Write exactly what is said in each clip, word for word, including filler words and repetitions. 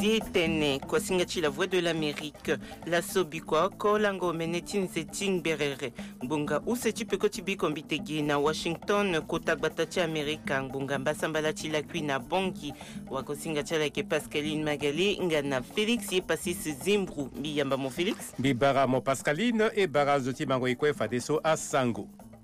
ye tene kwasingachi la voix de l'Amérique la sobikwa kolango menetin seting berere bunga usechi pekoti bikombitegi na Washington kotagbatachi Amerika bunga mbasambalachi la kuina bongi wakosingachi la ke Pascaline Magali ngana Félix ye pasis Zimbru biyamba mo Félix bibara mo Pascaline e barazoti mango ikwe fadeso a Sango.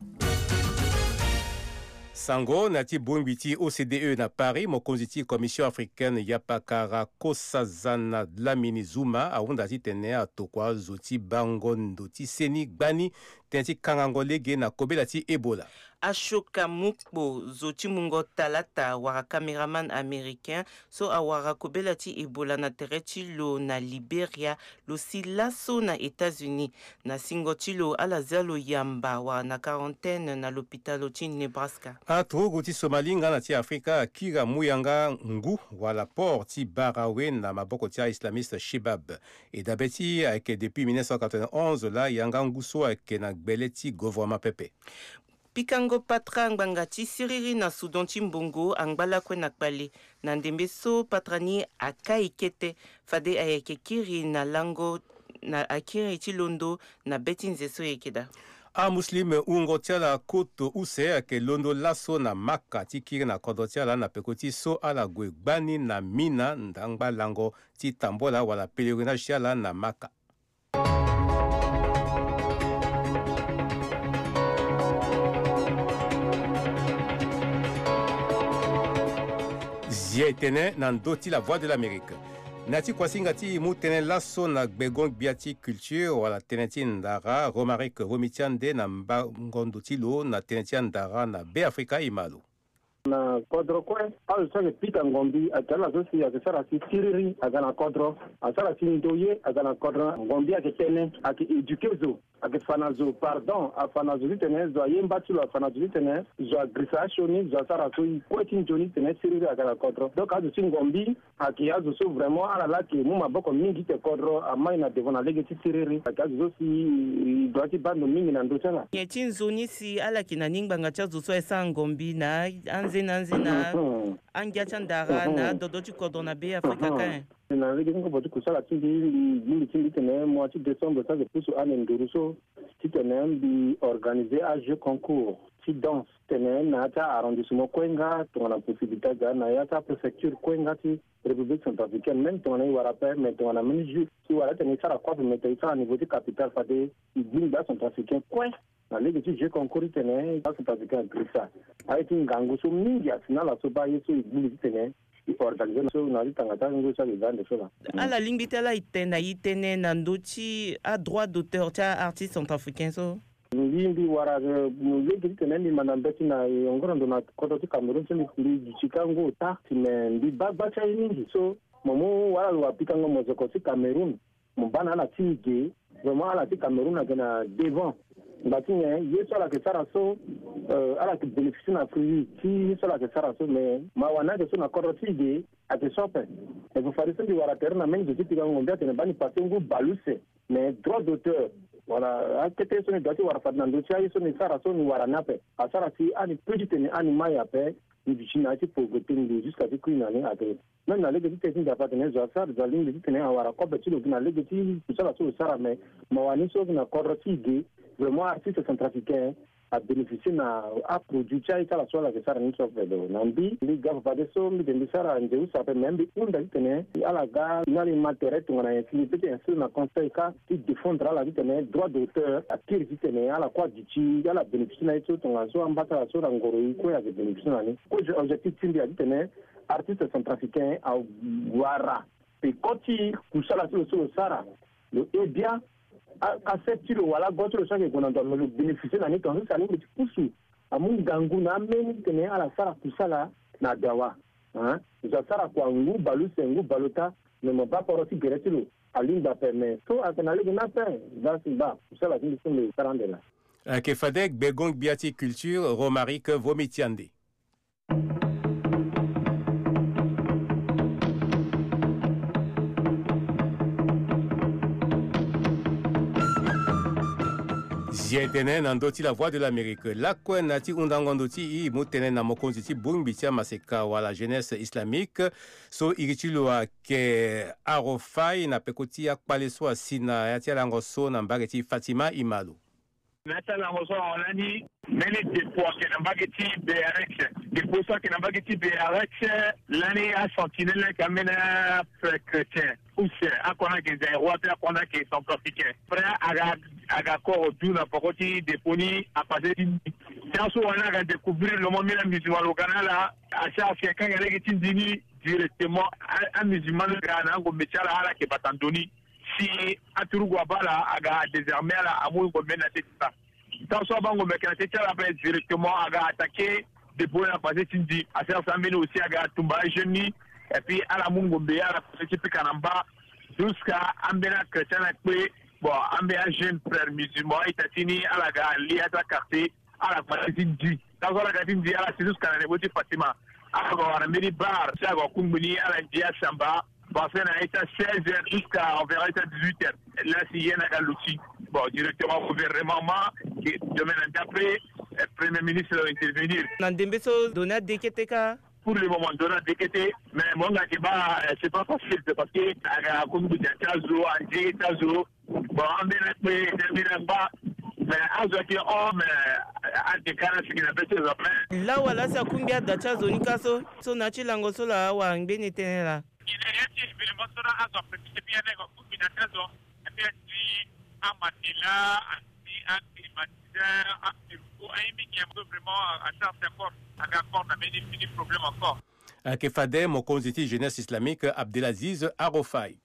Sango nati bumbiti O C D E na Paris mokonziti Commission africaine yapakara kosazana Dlamini Zuma aundati tene atokwa zoti bangondo ti seni gbani tenti kangangolege na kobelati Ebola. Ashoka Mukbo zoti mungo talata wara cameraman américain so awara kobelati Ebola na tereti lo na Liberia lo silaso na États-Unis na singotilo ala zalo yamba wa na quarantaine na l'hôpital ti Nebraska. Atro ti Somalinga na ti Afrika kira muyanga ngu wala port ti Barawe na maboko ti islamiste Shebab et dabeti ke depuis mille neuf cent quatre-vingt-onze la yanga nguso ke na gbele ti gouvernement pepe. Pikango patra angbangati siriri na Sudan Chimbongo angbala kwe nakbale na ndembeso patrani akaikete fade ayeke kiri na lango na akiri chilondo na betinzeso yekeda. A muslim ungo tiala koto use ke londo laso na maka ti kiri na kodo tiala na pekoti so ala gwe gbani na mina ndangba lango ti tambola wala pelerinage tiala na maka. Zie tene nan doti la voix de l'Amérique. Nati kwasingati mu tene laso na gbegong biati culture wala teneti ndara Romaric Romitiande na mbangondo tilo na teneti ndara na Be Africa imalo. Na kodro kwe au sage pita ngombi atala zosi ya kesara si tiriri agana kodro asara si ndoye agana kodro ngombi aketene aki edukezo akefanazo pardon afanazo litene zo yemba tilo afanazo litene zo grisashoni zo sara so kweti njoni tene tiriri agana kodro donc azo si ngombi aki azo so vraiment ala laki mu maboko mingi te kodro amai na devona lege ti tiriri aki azo zosi doati bando mingi na ndotela yetin zoni si ala kina ningbanga chazo so esa ngombi na anze nanzina angia chandara na dodoti kodona Be Africa kan na lege ngo botu kusala tindi mili tindi tene moitié décembre ça c'est plus ane nduruso ti tene bi organiser un jeu concours ti danse tene na ta arrondissement Kwenga tona possibilité ga na ya ta préfecture Kwenga ti République centrafricaine même tona i wara pe mais tona meni jeu ti wara tene sara kwa mais tene sara niveau ti capitale fade ibinda centrafricain Kwen na lege ti jeu concours tene ba centrafricain grisa ai ti ngangu so mingi asina la so ba yeso ibinda tene organiser so na litangata ngo sa bizande sola ala lingita la itena itene na ndochi a droit d'auteur ta artiste centrafricain so ngimbi wara legi tene ni manambeti na ngorondo na kodo ti Cameroun sini kuli Chicago ta time ndi bagba cha nyingi so momo wala wa pikango mozoko ti Cameroun mbana na tige vraiment ala ti Cameroun na gena devant batinye yeso la ke sara so ala ke bénéficie na fruit ti so la ke sara so mais ma wana ke so na kodo tige ate sope e vous farez ndi wara terna mengi ti pikango mbia tene bani pasengu baluse mais droit d'auteur voilà akete so ni dati wara fadna ndo cha so ni sara so ni wara nape asara si ani petit ni ani maya pe ni bichina ti pogote ndi jusqu'à ti kuina ni ate même na lege ti tesi nda patene zo asara zo lingi ti tene wara kobe ti lo na lege ti sala so sara mais mawani so na koroti ge vraiment artiste centrafricain a bénéficié na a produit cha ita so la ke sara ni so fedo nambi li gava pade so mi de sara nje usa pe membi unda tene ala ga nali matere to na yesi pete en na conseil ka ti défendre la tene droit d'auteur a kiri tene ala kwa dichi ala bénéficié na ito to ngaso ambata so ngoro ko ya bénéficié na ni ko objectif tindi a tene artiste centrafricain a wara pe koti kusala so so sara le et bien accepte le wala goto le chaque qu'on doit le bénéficier na ni quand ça ni petit pousu amun gangu na meni tene ala sara kusala na dawa hein za sara kwa ngu balu sengu balota ne mo ba poroti geretilo alinda permet to akanale na pe va si ba kusala ni le sarandela ke fadek begong biati culture Romaric Romitiande. Jetene nandoti la voix de l'Amérique. La kwenati undangondoti i mutene na mokonziti bungbitia maseka wala jeunesse islamique. So irichilwa ke arofai na pekoti akpaleso asina yatia langoso na mbageti Fatima Imalu. Nata langoso onani many dépôts qui na mbageti B R X. Dépôts qui na mbageti B R X l'année à sentinelle kamena chrétien. Use akona ke zairote akona ke centrafricain. Frère aga aga ko duna pokoti deponi apase tanso wana ga découvrir le monde musulman au Ghana à chaque quelqu'un qui est dini directement un musulman Ghana go metala ala ke batandoni si aturugo bala aga désormais la amour go mena teta tanso bango mekana teta la directement aga attaquer deponi apase tindi à chaque samedi aussi aga tumba jeni et puis à la mungo be ala petit pikanamba jusqu'à ambena chrétien kwe bon ambena jeune frère musulman itatini ala ga liata carte ala patindi tazo la gatindi ala jusqu'à la neboti Fatima ala ga meri bar ça ga kumbuni ala dia samba passé na eta seize heures jusqu'à on verra eta dix-huit heures là si yena ga lutti bon directement au gouvernement qui demain d'après premier ministre va intervenir Nandembeso dona deketeka pour le moment donné déquêté mais mon gars c'est pas facile parce que à comme du tazo andi tazo bon on est mais pas mais azo qui homme à des cas qui n'a pas été là voilà ça kumbia dacha zoni kaso so na chilango so la wa ngeni tenela il est évidemment ça azo c'est bien nego kumbia tazo et puis amatila anti antimatiseur anti qui est vraiment à ça c'est fort à d'accord on a mis des problèmes encore Kefade mokonziti jeunesse islamique Abdelaziz Arofai.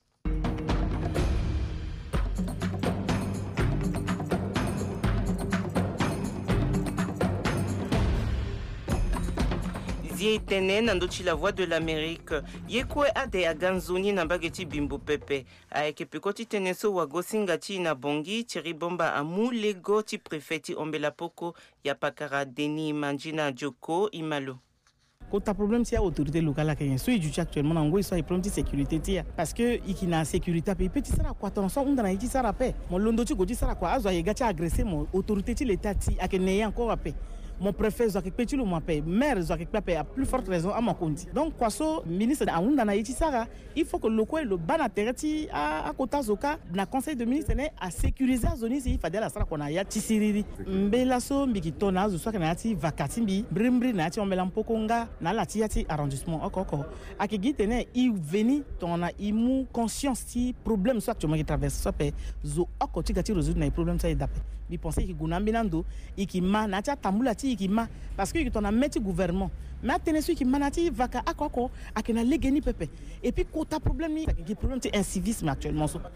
Zietene nandochi la voix de l'Amérique. Yekwe ade aganzoni na bageti bimbo pepe. Aeke pekoti teneso wagosingati na bongi tiri bomba amu lego ti prefeti ombela poko ya pakara Deni Manjina Joko Imalo. Quand problème c'est autorité locale qui est soit du actuellement en gros soit problème de sécurité tia parce que il na sécurité pays petit ça quoi ton ça on dans dit ça paix mon londo tu go dit ça quoi azo yega ti agresser mon autorité ti l'état ti a que né encore paix mon préfet zo quelque petit le moi paix maire zo quelque paix à plus forte raison à mon compte donc quoi so ministre a on dans yiti ça il faut que le quoi le ban tereti à à kota zoka na conseil de ministre né à sécuriser zone si il fallait la sala qu'on a ya tisiriri mbela so mbikitona zo soit que na ti vakatimbi brimbri na ti on melam pokonga na la ti ati arrondissement okoko akigi tene i veni tona imu conscience ti problème soit actuellement qui traverse so pe zo okoti gati résoudre na problème ça d'après bi penser ki gunambinando ikima na ti tambula ti ikima parce que ton a metti gouvernement mais atene su ki manati vaka akoko akena legeni pepe et puis kota problème ni ki problème ti incivisme actuellement so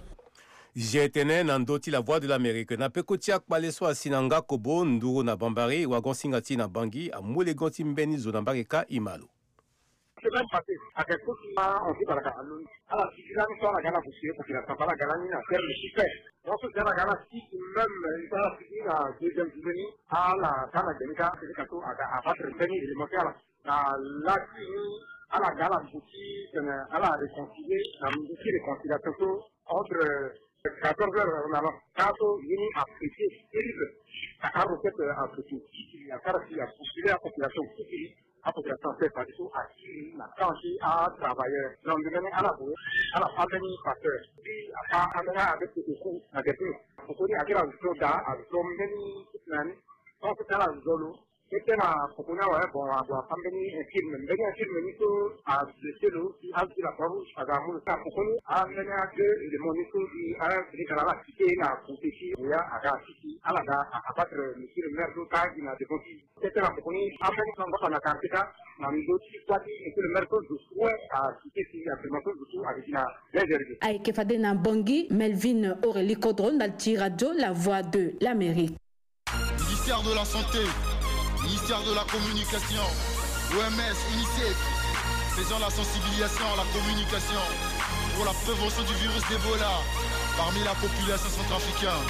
Jetene nandoti la voix de l'Amérique. Na pekoti akpale so asinanga kobo nduro na bambari wagon singati na bangi amule gonti mbeni zo na mbareka Imalo. C'est même passé à quelque chose on dit par la Cameroun. Alors si tu as une histoire à Ghana pour suivre parce qu'il a pas la Ghana ni à faire le super. Dans ce cas la Ghana si même il va finir la deuxième journée à la Ghana Genika c'est que tout à à battre le premier et monter à la à la Ghana pour qui à la réconcilier la musique réconciliation entre quatorze heures on a quatorze venu apprécier terrible à la recette appréciée il y a caractère à poursuivre la population la population fait pas du tout à la tranche à travailleurs donc de à la boue à la famille pasteur puis à à avec des coups à des coups pour dire à quel endroit là à l'homme même donc c'est là zolo c'était la population ouais bon à la famille un film mais un film ni tout à c'est le qui a dit la parole à la monde ça pour nous à mener à que le monde tout dit à les canala qui la protéger il y a à la city à la à battre monsieur le maire d'Ota qui n'a de côté c'était la population après qu'on va na carteka na ndoti kwati et que le maire de souhait à citer si affirmation de tout avec la réserve Aïke Fadena Bangui Melvin Aurélie Codron d'Alti Radio la voix de l'Amérique. Ministère de la santé, ministère de la communication, O M S, UNICEF, faisant la sensibilisation à la communication pour la prévention du virus d'Ebola parmi la population centrafricaine.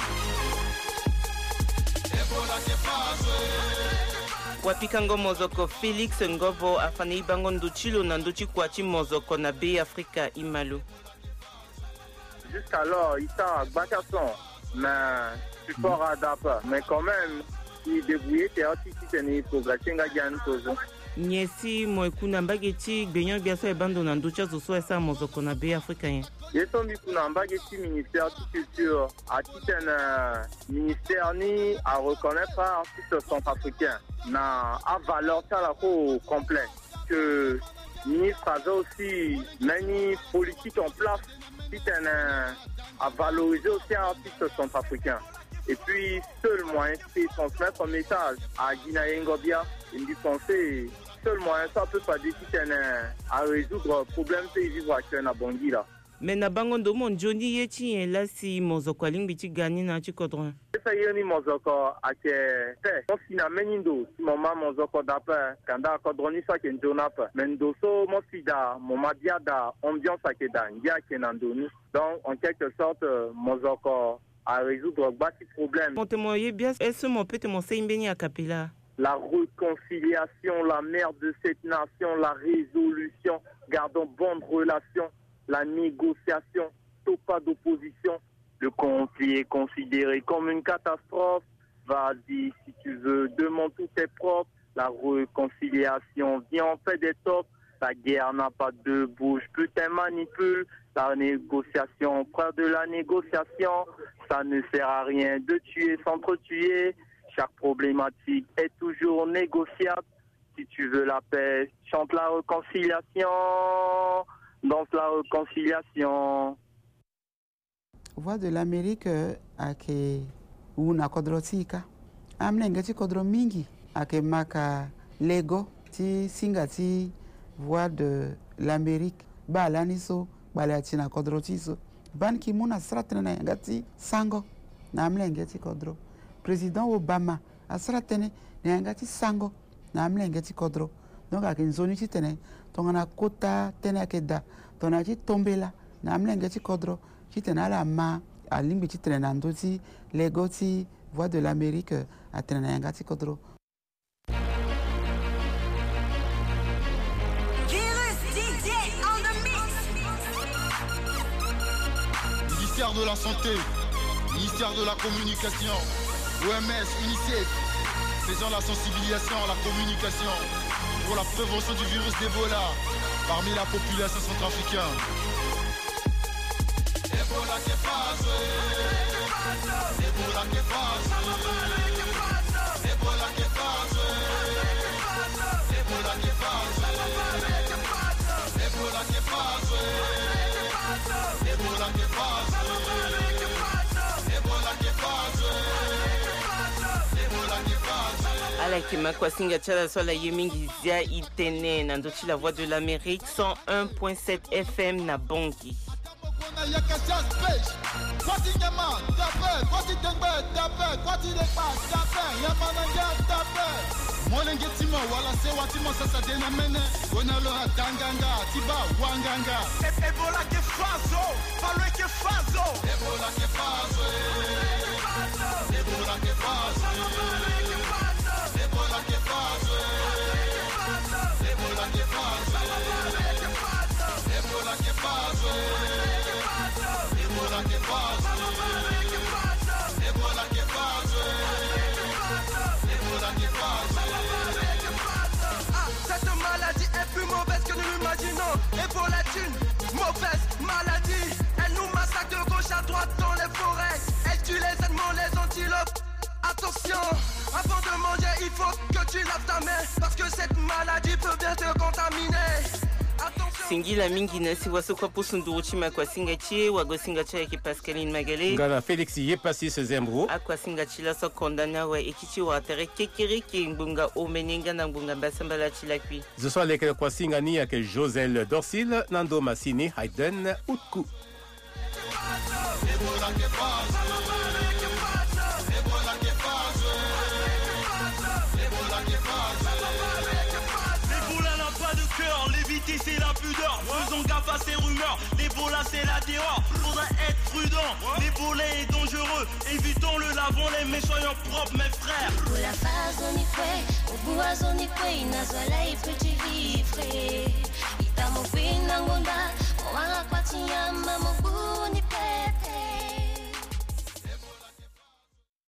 Ebola qui passe. Wapikango mozoko Félix Ngovo afane ibango nduchilo na nduchi kwachi mozoko na Bay Africa Imalo. Jusqu'alors, ils sont à Bakasson, mais support à Dapa, mais quand même, il débrouillait, c'est un petit qui progression à Yann Tozo. Nyesi moekuna mbageti benyo biaso ebando na nducha zoso esa mozoko na be africain. Yeso mikuna mbageti ministère de culture a titen ministère ni à reconnaître artiste centrafricain na a valeur ça la ko complet que ministre a aussi many politique en place titen à valoriser aussi un artiste centrafricain. Et puis, seul moyen, c'est transmettre un message à Guinée Ngobia. Il dit penser, seul moyen, ça peut pas dire à résoudre le problème que ils vivent actuellement à Bangui là. Mais na bangondo mon Johnny yeti là si mozoko lingbi gani na chikodron. Ça y est ni mozoko ake te. On sina menindo si mama mozoko d'après kanda kodroni ça ken jonap. Mendo so mo sida mama diada ambiance ake dan ya kenandoni. Donc en quelque sorte mozoko à résoudre bâti problème. Mon témoigner bien, est-ce mon peut témoigner imbeni a capella? La réconciliation, la mère de cette nation, la résolution, gardons bonne relation, la négociation, tout pas d'opposition. Le conflit est considéré comme une catastrophe. Vas-y, si tu veux, demande tous tes propres. La réconciliation vient en fait des tops. La guerre n'a pas de bouche, putain manipule. La négociation, près de la négociation, ça ne sert à rien de tuer, s'entretuer. Chaque problématique est toujours négociable. Si tu veux la paix, chante la réconciliation, danse la réconciliation. Voix de l'Amérique ake una kodrotika. Amnenge ti kodro mingi ake maka Lego ti singa ti Voix de l'Amérique balaniso balatina kodrotiso ban ki muna stratene na ngati sango na amlenge ti kodro. Président Obama asratene na ngati sango na amlenge ti kodro. Donc ake nzoni ti tene tongana kota tene akeda tona ti tombela na amlenge ti kodro ti tene ala ma alimbi ti tene na ndo ti Lego ti Voix de l'Amérique atene na ngati kodro. Ministère de la Santé, Ministère de la Communication, O M S, UNICEF, faisant la sensibilisation à la communication pour la prévention du virus d'Ebola parmi la population centrafricaine. Ebola que faz, Ebola que faz, Ebola que faz, Ebola que faz, Ebola que faz, Ebola que faz. Ala kima kwa singa chala sola yemingi zia itene na ndochi la Voix de l'Amérique cent un point sept F M na Bangui. Molengetima wala se watima sasa dena mene Gonalo tanganga tiba wanganga Ebola que fazo Palo que fazo Ebola que fazo Ebola que fazo Ebola que fazo Ebola que fazo Ebola que fazo Ebola que fazo Ebola que fazo Ebola que fazo. Cette maladie est plus mauvaise que nous l'imaginons. Ebola est une mauvaise maladie. Elle nous massacre de gauche à droite dans les forêts. Elle tue les animaux, les antilopes. Attention, avant de manger, il faut que tu laves ta main. Parce que cette maladie peut bien te contaminer. Singila mingi na si waso kwa pusundu uchima kwa singa chie wago singa chie ki Pascaline Magale ngala Félix ye passi ce zembro akwa singa chila so kondana wa ekichi wa tere kekiri ki mbunga omeninga na mbunga basambala chila kwi zo so leke kwa singa ni yake Josel Dorsil Nando Massini Hayden Utku Ebola que faz Ebola que faz Ebola que faz L'Ebola n'a pas de cœur, l'éviter c'est la pudeur. Faisons gaffe à ces rumeurs, l'Ebola c'est la terreur. Faudra être prudent, l'Ebola est dangereux. Évitons-le, lavons-les, mais soyons propres mes frères. Ebola fazoni kwe, ubua zoni kwe, inazola iputi vivre. Itamu kwina ngonda, mwanga kwa tiyama mubuni pepe.